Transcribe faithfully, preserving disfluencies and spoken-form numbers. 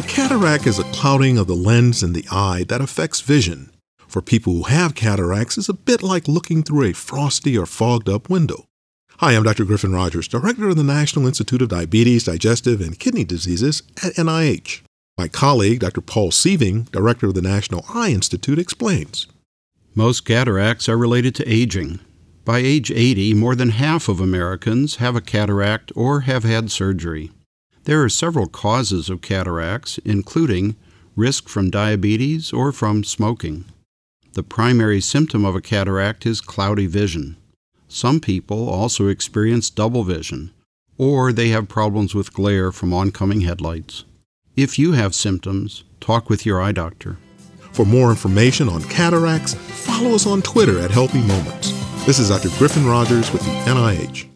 cataract is a clouding of the lens in the eye that affects vision. For people who have cataracts, it's a bit like looking through a frosty or fogged-up window. Hi, I'm Doctor Griffin Rogers, Director of the National Institute of Diabetes, Digestive, and Kidney Diseases at N I H. My colleague, Doctor Paul Sieving, Director of the National Eye Institute, explains. Most cataracts are related to aging. By age eighty, more than half of Americans have a cataract or have had surgery. There are several causes of cataracts, including risk from diabetes or from smoking. The primary symptom of a cataract is cloudy vision. Some people also experience double vision, or they have problems with glare from oncoming headlights. If you have symptoms, talk with your eye doctor. For more information on cataracts, follow us on Twitter at Healthy Moments. This is Doctor Griffin Rogers with the N I H.